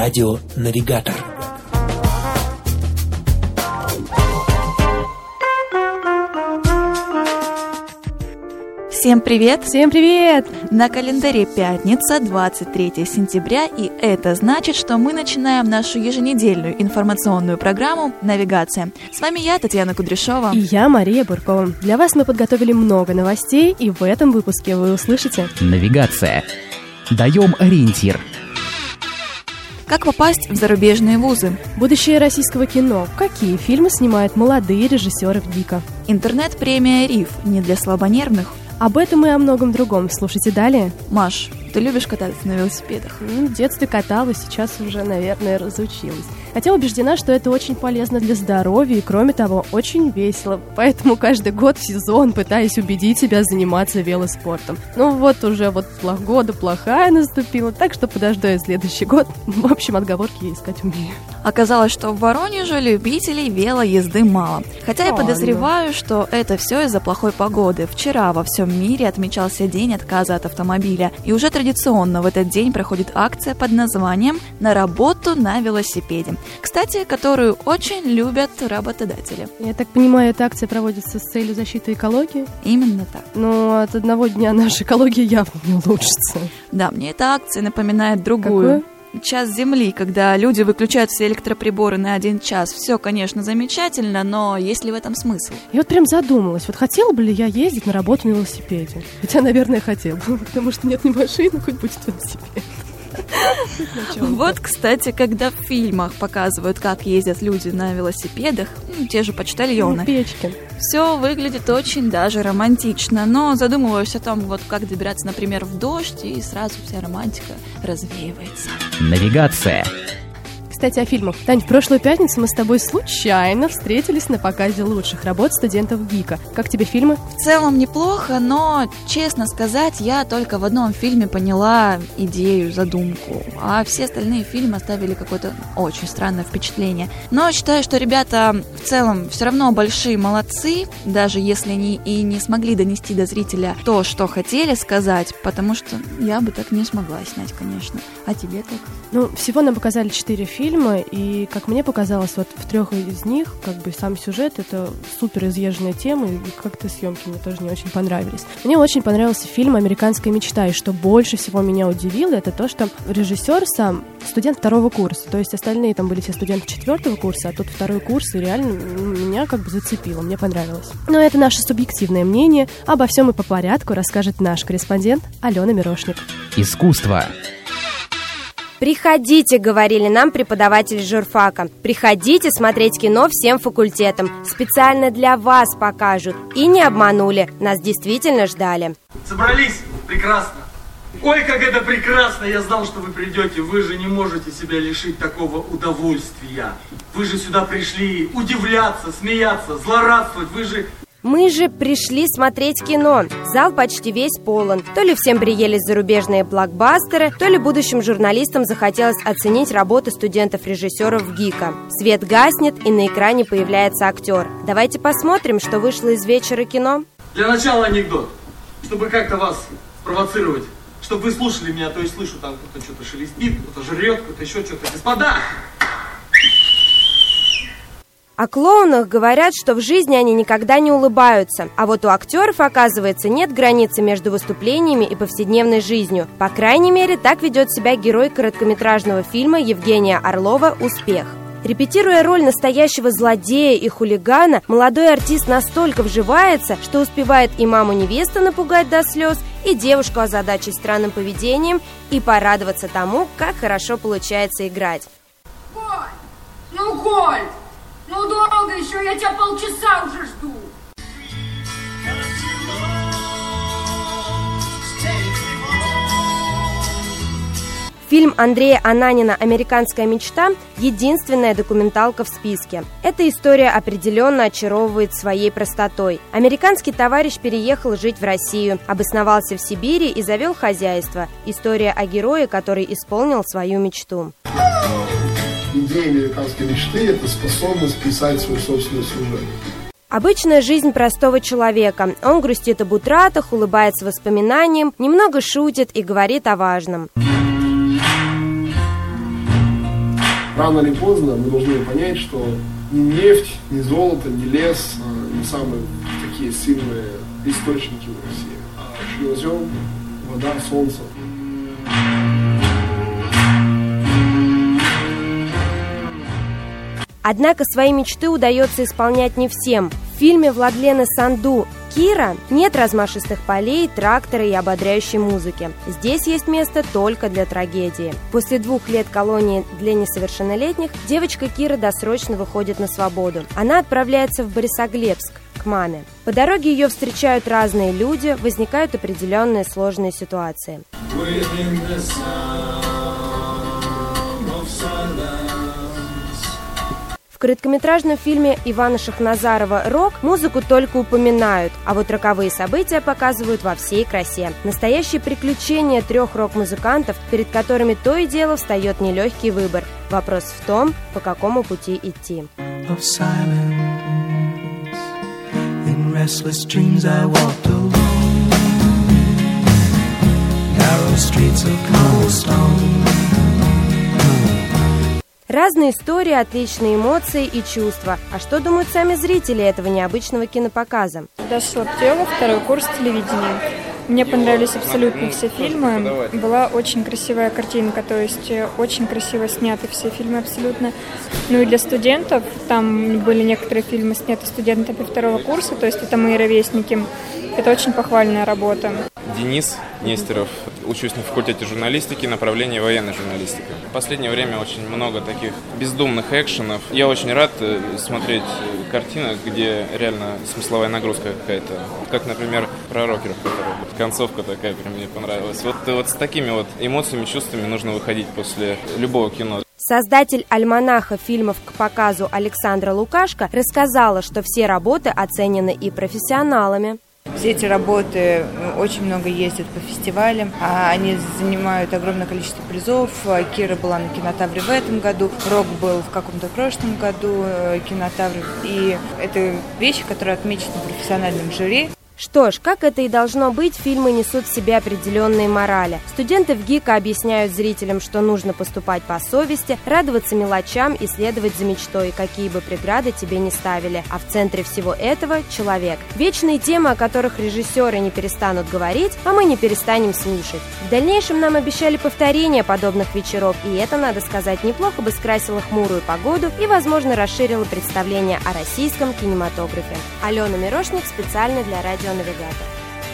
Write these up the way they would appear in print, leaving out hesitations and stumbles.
Радионавигатор. Всем привет! Всем привет! На календаре пятница, 23 сентября, и это значит, что мы начинаем нашу еженедельную информационную программу «Навигация». С вами я, Татьяна Кудряшова. И я, Мария Буркова. Для вас мы подготовили много новостей, и в этом выпуске вы услышите: Навигация. Даем ориентир. Как попасть в зарубежные вузы? Будущее российского кино. Какие фильмы снимают молодые режиссеры в ГИКа? Интернет-премия «Риф» не для слабонервных. Об этом и о многом другом слушайте далее. Маш, ты любишь кататься на велосипедах? В детстве каталась, сейчас уже, наверное, разучилась. Хотя убеждена, что это очень полезно для здоровья и, кроме того, очень весело. Поэтому каждый год в сезон пытаюсь убедить себя заниматься велоспортом. Ну вот уже года плохая наступила, так что подожду я следующий год. В общем, отговорки я искать умею. Оказалось, что в Воронеже любителей велоезды мало. Хотя я подозреваю, что это все из-за плохой погоды. Вчера во всем мире отмечался день отказа от автомобиля. И уже традиционно в этот день проходит акция под названием «На работу на велосипеде». Кстати, которую очень любят работодатели. Я так понимаю, эта акция проводится с целью защиты экологии? Именно так. Но от одного дня наша экология явно не улучшится. Да, мне эта акция напоминает другую. Какую? Час Земли, когда люди выключают все электроприборы на 1 час. Все, конечно, замечательно, но есть ли в этом смысл? Я прям задумалась, хотела бы ли я ездить на работу на велосипеде? Хотя, наверное, хотела, потому что нет ни машины, хоть будет велосипед. Вот, кстати, когда в фильмах показывают, как ездят люди на велосипедах, те же почтальоны, Печкин, все выглядит очень даже романтично, но задумываюсь о том, как добираться, например, в дождь, и сразу вся романтика развеивается. Навигация. Кстати, о фильмах. Тань, в прошлую пятницу мы с тобой случайно встретились на показе лучших работ студентов ГИКа. Как тебе фильмы? В целом неплохо, но, честно сказать, я только в одном фильме поняла идею, задумку, а все остальные фильмы оставили какое-то очень странное впечатление. Но считаю, что ребята в целом все равно большие молодцы, даже если они и не смогли донести до зрителя то, что хотели сказать, потому что я бы так не смогла снять, конечно. А тебе как? Всего нам показали 4 фильма, и, как мне показалось, в 3 из них, сам сюжет — это супер изъезженная тема, и как-то съемки мне тоже не очень понравились. Мне очень понравился фильм «Американская мечта», и что больше всего меня удивило, это то, что режиссер сам студент 2 курса, то есть остальные там были все студенты 4 курса, а тут 2 курс, и реально меня зацепило, мне понравилось. Но это наше субъективное мнение. Обо всем и по порядку расскажет наш корреспондент Алена Мирошник. Искусство. Приходите, говорили нам преподаватели журфака. Приходите смотреть кино всем факультетам. Специально для вас покажут. И не обманули. Нас действительно ждали. Собрались? Прекрасно. Ой, как это прекрасно! Я знал, что вы придете. Вы же не можете себя лишить такого удовольствия. Вы же сюда пришли удивляться, смеяться, злорадствовать. Мы же пришли смотреть кино. Зал почти весь полон. То ли всем приелись зарубежные блокбастеры, то ли будущим журналистам захотелось оценить работу студентов-режиссеров в ГИКа. Свет гаснет, и на экране появляется актер. Давайте посмотрим, что вышло из вечера кино. Для начала анекдот, чтобы как-то вас спровоцировать. Чтобы вы слушали меня, то есть слышу, там кто-то что-то шелестит, кто-то жрет, кто-то еще что-то. Господа! О клоунах говорят, что в жизни они никогда не улыбаются. А вот у актеров, оказывается, нет границы между выступлениями и повседневной жизнью. По крайней мере, так ведет себя герой короткометражного фильма Евгения Орлова «Успех». Репетируя роль настоящего злодея и хулигана, молодой артист настолько вживается, что успевает и маму невесты напугать до слез, и девушку озадачить странным поведением, и порадоваться тому, как хорошо получается играть. Коль! Ну долго еще, я тебя полчаса уже жду. Фильм Андрея Ананина «Американская мечта» – единственная документалка в списке. Эта история определенно очаровывает своей простотой. Американский товарищ переехал жить в Россию, обосновался в Сибири и завел хозяйство. История о герое, который исполнил свою мечту. Идея американской мечты – это способность писать свой собственный сюжет. Обычная жизнь простого человека. Он грустит об утратах, улыбается воспоминаниям, немного шутит и говорит о важном. Рано или поздно мы должны понять, что ни нефть, ни золото, ни лес не самые такие сильные источники в России. А чернозем, вода, солнце. Однако свои мечты удается исполнять не всем. В фильме Владлены Санду «Кира» нет размашистых полей, трактора и ободряющей музыки. Здесь есть место только для трагедии. После 2 лет колонии для несовершеннолетних девочка Кира досрочно выходит на свободу. Она отправляется в Борисоглебск к маме. По дороге ее встречают разные люди, возникают определенные сложные ситуации. В короткометражном фильме Ивана Шахназарова «Рок» музыку только упоминают, а вот роковые события показывают во всей красе. Настоящие приключения 3 рок-музыкантов, перед которыми то и дело встает нелегкий выбор. Вопрос в том, по какому пути идти. Разные истории, отличные эмоции и чувства. А что думают сами зрители этого необычного кинопоказа? Даша Лаптева, 2-й курс телевидения. Мне понравились абсолютно все фильмы. Была очень красивая картинка, то есть очень красиво сняты все фильмы абсолютно. Ну и для студентов, там были некоторые фильмы сняты студентами 2-го курса, то есть это мои ровесники. Это очень похвальная работа. Денис Нестеров. Учусь на факультете журналистики, направление военной журналистика. В последнее время очень много таких бездумных экшенов. Я очень рад смотреть картины, где реально смысловая нагрузка какая-то. Как, например, про рокеров, которые... Концовка такая прям мне понравилась. Вот с такими вот эмоциями, чувствами нужно выходить после любого кино. Создатель альманаха фильмов к показу Александра Лукашко рассказала, что все работы оценены и профессионалами. Все эти работы очень много ездят по фестивалям, они занимают огромное количество призов. Кира была на кинотавре в этом году, Рок был в каком-то прошлом году кинотавре. И это вещи, которые отмечены профессиональным жюри. Что ж, как это и должно быть, фильмы несут в себе определенные морали. Студенты в ГИКа объясняют зрителям, что нужно поступать по совести, радоваться мелочам и следовать за мечтой, какие бы преграды тебе ни ставили. А в центре всего этого – человек. Вечные темы, о которых режиссеры не перестанут говорить, а мы не перестанем слушать. В дальнейшем нам обещали повторение подобных вечеров, и это, надо сказать, неплохо бы скрасило хмурую погоду и, возможно, расширило представление о российском кинематографе. Алена Мирошник специально для радио «Навигатор».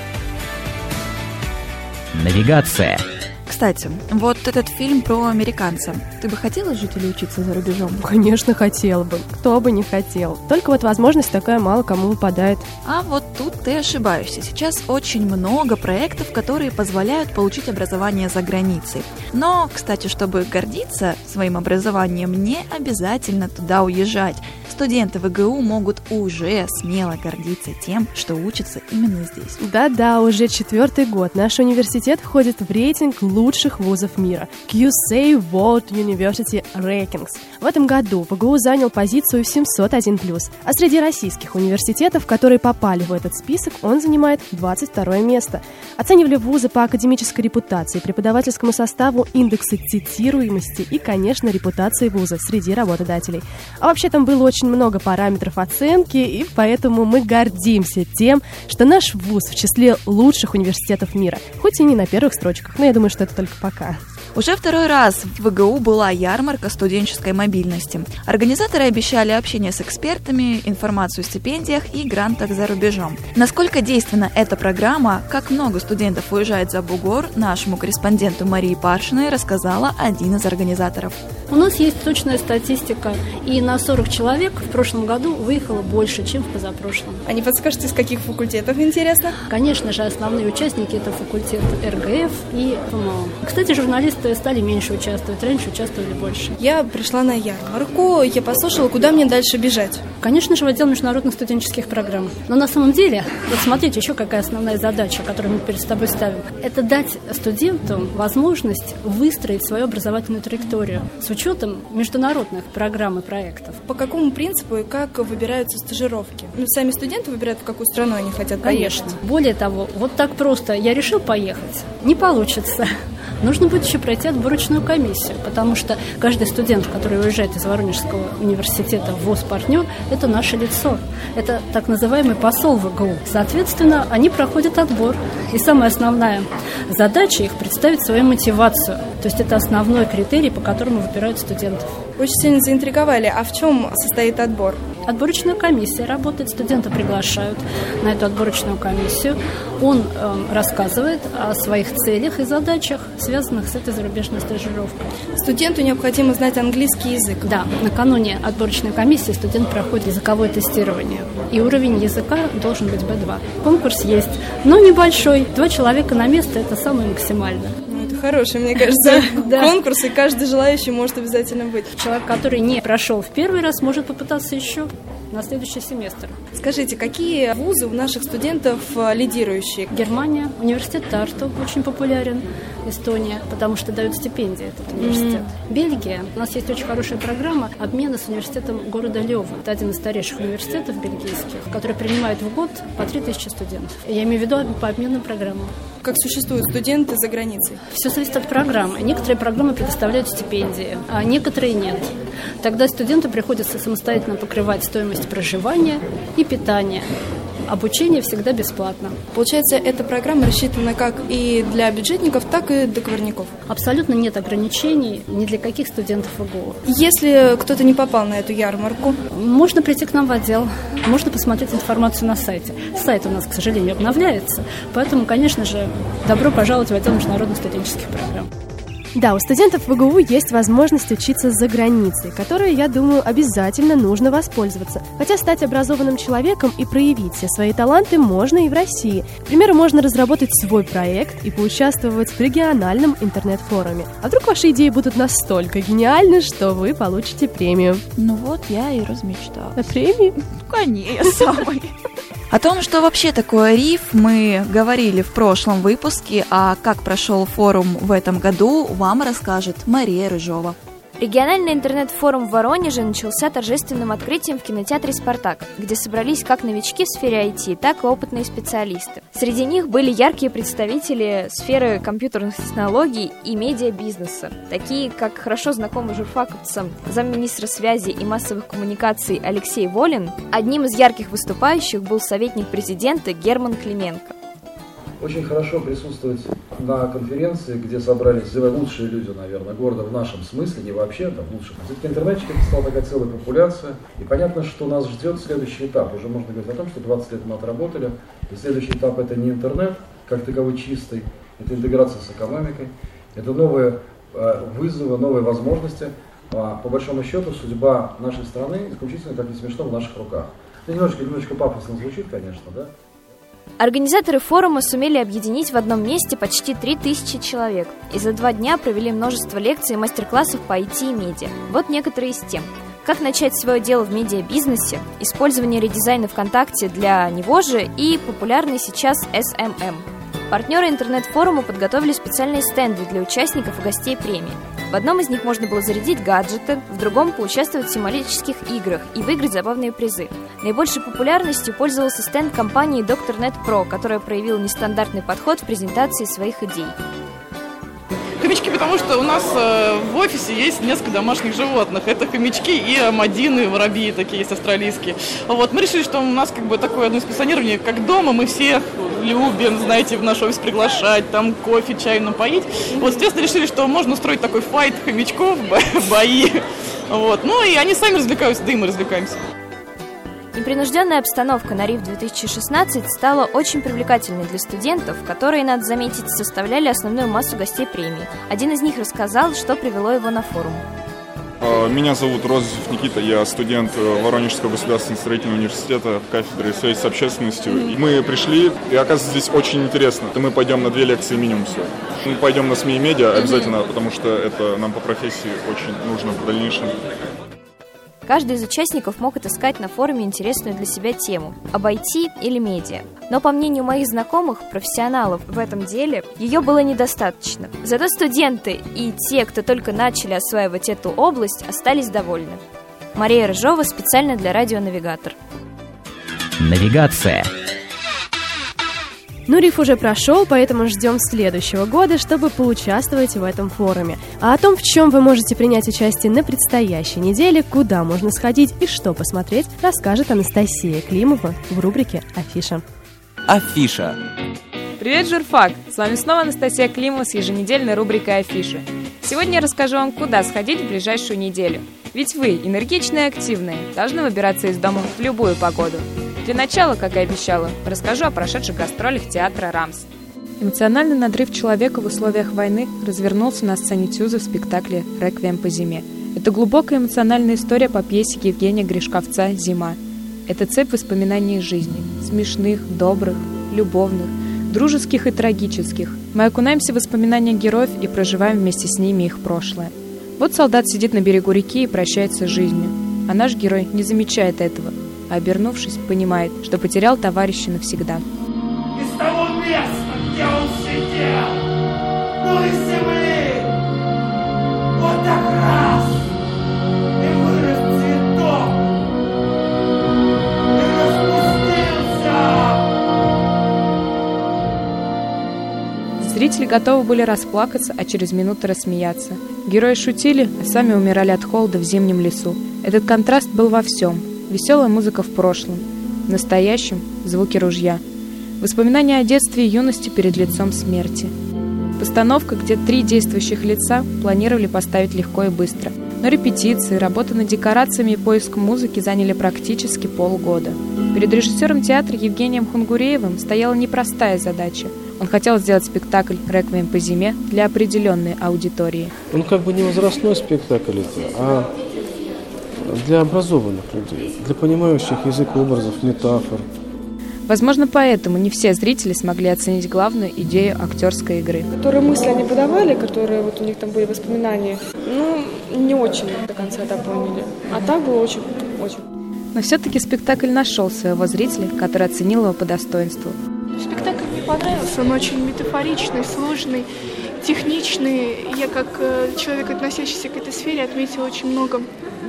Навигация. Кстати, вот этот фильм про американца. Ты бы хотела жить или учиться за рубежом? Конечно, хотела бы. Кто бы не хотел. Только вот возможность такая мало кому выпадает. А вот тут ты ошибаешься. Сейчас очень много проектов, которые позволяют получить образование за границей. Но, кстати, чтобы гордиться своим образованием, не обязательно туда уезжать. Студенты ВГУ могут уже смело гордиться тем, что учатся именно здесь. Да-да, уже 4-й год наш университет входит в рейтинг лучших вузов мира QC World University Rankings. В этом году ВГУ занял позицию 701+, а среди российских университетов, которые попали в этот список, он занимает 22 место. Оценивали вузы по академической репутации, преподавательскому составу, индексу цитируемости и, конечно, репутации вуза среди работодателей. А вообще там было очень много параметров оценки, и поэтому мы гордимся тем, что наш вуз в числе лучших университетов мира. Хоть и не на первых строчках, но я думаю, что это только пока. Уже 2-й раз в ВГУ была ярмарка студенческой мобильности. Организаторы обещали общение с экспертами, информацию о стипендиях и грантах за рубежом. Насколько действенна эта программа, как много студентов уезжает за бугор, нашему корреспонденту Марии Паршиной рассказала один из организаторов. У нас есть точная статистика, и на 40 человек в прошлом году выехало больше, чем в позапрошлом. А не подскажете, из каких факультетов, интересно? Конечно же, основные участники – это факультет РГФ и ФМО. Кстати, журналисты стали меньше участвовать, раньше участвовали больше. Я пришла на ярмарку, я послушала, куда мне дальше бежать. Конечно же, в отдел международных студенческих программ. Но на самом деле, вот смотрите, еще какая основная задача, которую мы перед собой ставим. Это дать студентам возможность выстроить свою образовательную траекторию с учетом международных программ и проектов. По какому принципу и как выбираются стажировки? Сами студенты выбирают, в какую страну они хотят поехать? Конечно. Более того, вот так просто я решил поехать, не получится. нужно будет еще пройти отборочную комиссию, потому что каждый студент, который уезжает из Воронежского университета в ВУЗ-партнер, это наше лицо. Это так называемый посол ВГУ. Соответственно, они проходят отбор. И самая основная задача их представить свою мотивацию. То есть это основной критерий, по которому выбирают студентов. Очень сильно заинтриговали. А в чем состоит отбор? Отборочная комиссия работает, студента приглашают на эту отборочную комиссию. Он рассказывает о своих целях и задачах, связанных с этой зарубежной стажировкой. Студенту необходимо знать английский язык. Да, накануне отборочной комиссии студент проходит языковое тестирование. И уровень языка должен быть B2. Конкурс есть, но небольшой. 2 человека на место – это самое максимальное. Хороший, мне кажется, конкурс, и каждый желающий может обязательно быть. Человек, который не прошел в первый раз, может попытаться еще на следующий семестр. Скажите, какие вузы у наших студентов лидирующие? Германия, университет Тарту очень популярен, Эстония, потому что дают стипендии этот университет. Бельгия. У нас есть очень хорошая программа обмена с университетом города Лёвен. Это один из старейших университетов бельгийских, который принимает в год по 3000 студентов. Я имею в виду по обменным программам. Как существуют студенты за границей? Все зависит от программы. Некоторые программы предоставляют стипендии, а некоторые нет. Тогда студенту приходится самостоятельно покрывать стоимость проживания и питания. Обучение всегда бесплатно. Получается, эта программа рассчитана как и для бюджетников, так и договорников? Абсолютно нет ограничений ни для каких студентов ВГУ. Если кто-то не попал на эту ярмарку? Можно прийти к нам в отдел, можно посмотреть информацию на сайте. Сайт у нас, к сожалению, обновляется, поэтому, конечно же, добро пожаловать в отдел международных студенческих программ. Да, у студентов ВГУ есть возможность учиться за границей, которой, я думаю, обязательно нужно воспользоваться. Хотя стать образованным человеком и проявить все свои таланты можно и в России. К примеру, можно разработать свой проект и поучаствовать в региональном интернет-форуме. А вдруг ваши идеи будут настолько гениальны, что вы получите премию? Ну вот, я и размечталась. На премии? Конечно, самой. О том, что вообще такое РИФ, мы говорили в прошлом выпуске, а как прошел форум в этом году, вам расскажет Мария Рыжова. Региональный интернет-форум в Воронеже начался торжественным открытием в кинотеатре «Спартак», где собрались как новички в сфере IT, так и опытные специалисты. Среди них были яркие представители сферы компьютерных технологий и медиабизнеса, такие как хорошо знакомый журфаковцам замминистра связи и массовых коммуникаций Алексей Волин. Одним из ярких выступающих был советник президента Герман Клименко. Очень хорошо присутствовать на конференции, где собрались лучшие люди, наверное, города в нашем смысле, не вообще, там лучших. Все-таки интернетчиков стала такая целая популяция. И понятно, что нас ждет следующий этап. Уже можно говорить о том, что 20 лет мы отработали. И следующий этап — это не интернет, как таковой чистый, это интеграция с экономикой. Это новые вызовы, новые возможности. По большому счету, судьба нашей страны исключительно, как не смешно, в наших руках. Это немножечко пафосно звучит, конечно, да? Организаторы форума сумели объединить в одном месте почти 3000 человек и за 2 дня провели множество лекций и мастер-классов по IT и медиа. Вот некоторые из тем. Как начать свое дело в медиабизнесе, использование редизайна ВКонтакте для него же и популярный сейчас SMM. Партнеры интернет-форума подготовили специальные стенды для участников и гостей премии. В одном из них можно было зарядить гаджеты, в другом поучаствовать в символических играх и выиграть забавные призы. Наибольшей популярностью пользовался стенд компании Dr.Net Pro, которая проявила нестандартный подход в презентации своих идей. Хомячки, потому что у нас в офисе есть несколько домашних животных. Это хомячки и амадины, воробьи такие есть австралийские. Вот, мы решили, что у нас как бы такое одно из позиционирования, как дома, мы всех любим, знаете, в наш офис приглашать, там кофе, чай напоить. Вот, соответственно, решили, что можно устроить такой файт хомячков, бои. Вот, ну и они сами развлекаются, да и мы развлекаемся. Непринужденная обстановка на РИФ 2016 стала очень привлекательной для студентов, которые, надо заметить, составляли основную массу гостей премии. Один из них рассказал, что привело его на форум. Меня зовут Розов Никита, я студент Воронежского государственного строительного университета в кафедре связи с общественностью. Мы пришли, и оказывается, здесь очень интересно. Мы пойдем на 2 лекции минимум сегодня. Мы пойдем на СМИ и медиа обязательно, потому что это нам по профессии очень нужно в дальнейшем. Каждый из участников мог отыскать на форуме интересную для себя тему – об IT или медиа. Но, по мнению моих знакомых, профессионалов в этом деле, ее было недостаточно. Зато студенты и те, кто только начали осваивать эту область, остались довольны. Мария Рыжова специально для радио «Навигатор». Навигация. Ну, риф уже прошел, поэтому ждем следующего года, чтобы поучаствовать в этом форуме. А о том, в чем вы можете принять участие на предстоящей неделе, куда можно сходить и что посмотреть, расскажет Анастасия Климова в рубрике «Афиша». Афиша. Привет, журфак! С вами снова Анастасия Климова с еженедельной рубрикой «Афиша». Сегодня я расскажу вам, куда сходить в ближайшую неделю. Ведь вы, энергичные и активные, должны выбираться из дома в любую погоду. Для начала, как и обещала, расскажу о прошедших гастролях театра «Рамс». Эмоциональный надрыв человека в условиях войны развернулся на сцене Тюза в спектакле «Реквием по зиме». Это глубокая эмоциональная история по пьесе Евгения Гришковца «Зима». Это цепь воспоминаний из жизни, смешных, добрых, любовных, дружеских и трагических. Мы окунаемся в воспоминания героев и проживаем вместе с ними их прошлое. Вот солдат сидит на берегу реки и прощается с жизнью, а наш герой не замечает этого, а обернувшись, понимает, что потерял товарища навсегда. Из того места, где он сидел, ну из земли, вот так раз, и вырос цветок, и распустился. Зрители готовы были расплакаться, а через минуту рассмеяться. Герои шутили, а сами умирали от холода в зимнем лесу. Этот контраст был во всем. Веселая музыка в прошлом, в настоящем – звуки ружья. Воспоминания о детстве и юности перед лицом смерти. Постановка, где 3 действующих лица планировали поставить легко и быстро. Но репетиции, работа над декорациями и поиск музыки заняли практически полгода. Перед режиссером театра Евгением Хунгуреевым стояла непростая задача. Он хотел сделать спектакль «Реквием по зиме» для определенной аудитории. Он как бы не возрастной спектакль, а для образованных людей, для понимающих язык образов, метафор. Возможно, поэтому не все зрители смогли оценить главную идею актерской игры. Которые мысли они подавали, которые вот у них там были воспоминания, не очень до конца это поняли. А так было очень. Но все-таки спектакль нашел своего зрителя, который оценил его по достоинству. Спектакль мне понравился, он очень метафоричный, сложный, техничный. Я как человек, относящийся к этой сфере, отметила очень много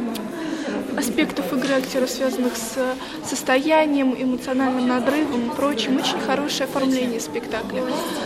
аспектов игры актеров, связанных с состоянием, эмоциональным надрывом и прочим. Очень хорошее оформление спектакля.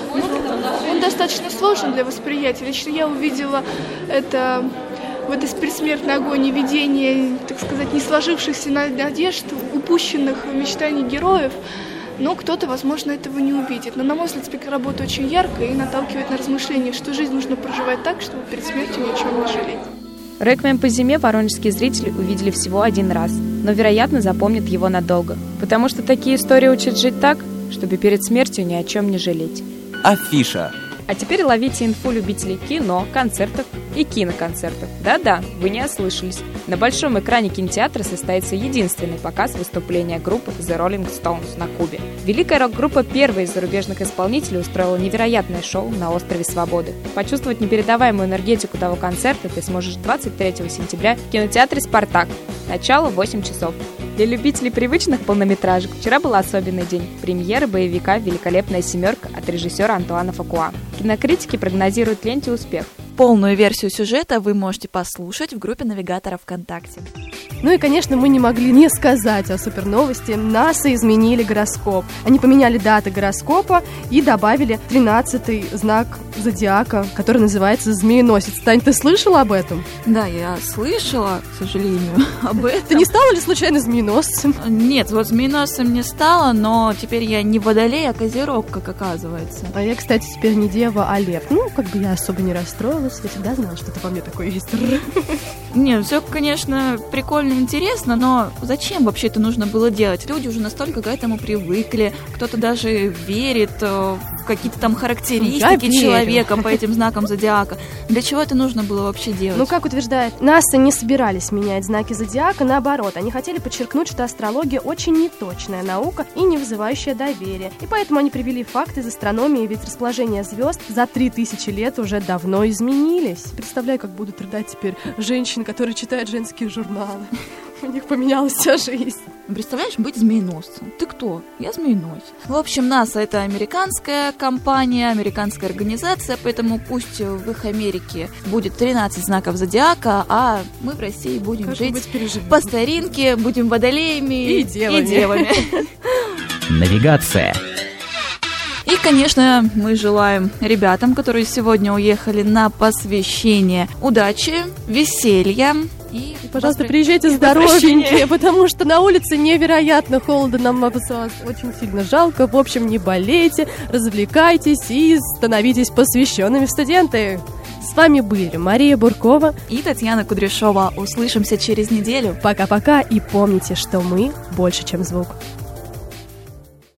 Он достаточно сложен для восприятия. Лично я увидела это в этой предсмертной агонии видение, так сказать, не сложившихся надежд, упущенных мечтаний героев. Но кто-то, возможно, этого не увидит. Но, на мой взгляд, спектакль работает очень ярко и наталкивает на размышления, что жизнь нужно проживать так, чтобы перед смертью ни о чем не жалеть. «Реквием по зиме» воронежские зрители увидели всего один раз, но, вероятно, запомнят его надолго, потому что такие истории учат жить так, чтобы перед смертью ни о чем не жалеть. Афиша. А теперь ловите инфу любителей кино, концертов и киноконцертов. Да-да, вы не ослышались. На большом экране кинотеатра состоится единственный показ выступления группы The Rolling Stones на Кубе. Великая рок-группа, первая из зарубежных исполнителей, устроила невероятное шоу на острове Свободы. Почувствовать непередаваемую энергетику того концерта ты сможешь 23 сентября в кинотеатре «Спартак». Начало 8 часов. Для любителей привычных полнометражек вчера был особенный день. Премьера боевика «Великолепная семерка» от режиссера Антуана Фукуа. Кинокритики прогнозируют ленте успех. Полную версию сюжета вы можете послушать в группе навигатора ВКонтакте. Ну и, конечно, мы не могли не сказать о суперновости. НАСА изменили гороскоп. Они поменяли даты гороскопа и добавили 13-й знак зодиака, который называется Змееносец. Тань, ты слышала об этом? Да, я слышала, к сожалению, об этом. Ты не стала ли случайно змееносцем? Нет, вот змееносцем не стала, но теперь я не водолей, а козерог, как оказывается. А я, кстати, теперь не дева, а лев. Ну, как бы я особо не расстроилась. Я всегда знала, что это во мне такое есть. Нет, все, конечно, прикольно, интересно, но зачем вообще это нужно было делать? Люди уже настолько к этому привыкли, кто-то даже верит в какие-то там характеристики человека по этим знакам зодиака. Для чего это нужно было вообще делать? Ну, как утверждает НАСА, не собирались менять знаки зодиака, наоборот, они хотели подчеркнуть, что астрология очень неточная наука и не вызывающая доверия. И поэтому они привели факты из астрономии, ведь расположение звезд за 3000 лет уже давно изменились. Представляю, как будут рыдать теперь женщины, которые читают женские журналы. У них поменялась вся жизнь. Представляешь, быть змееносцем. Ты кто? Я змееносец. В общем, НАСА — это американская компания, американская организация, поэтому пусть в их Америке будет 13 знаков зодиака, а мы в России будем жить по старинке, будем водолеями и девами. Навигация. И конечно, мы желаем ребятам, которые сегодня уехали на посвящение, удачи, веселья. И, пожалуйста, приезжайте здоровенькие, потому что на улице невероятно холодно, нам очень сильно жалко. В общем, не болейте, развлекайтесь и становитесь посвященными в студенты. С вами были Мария Буркова и Татьяна Кудряшова. Услышимся через неделю. Пока-пока и помните, что мы больше, чем звук.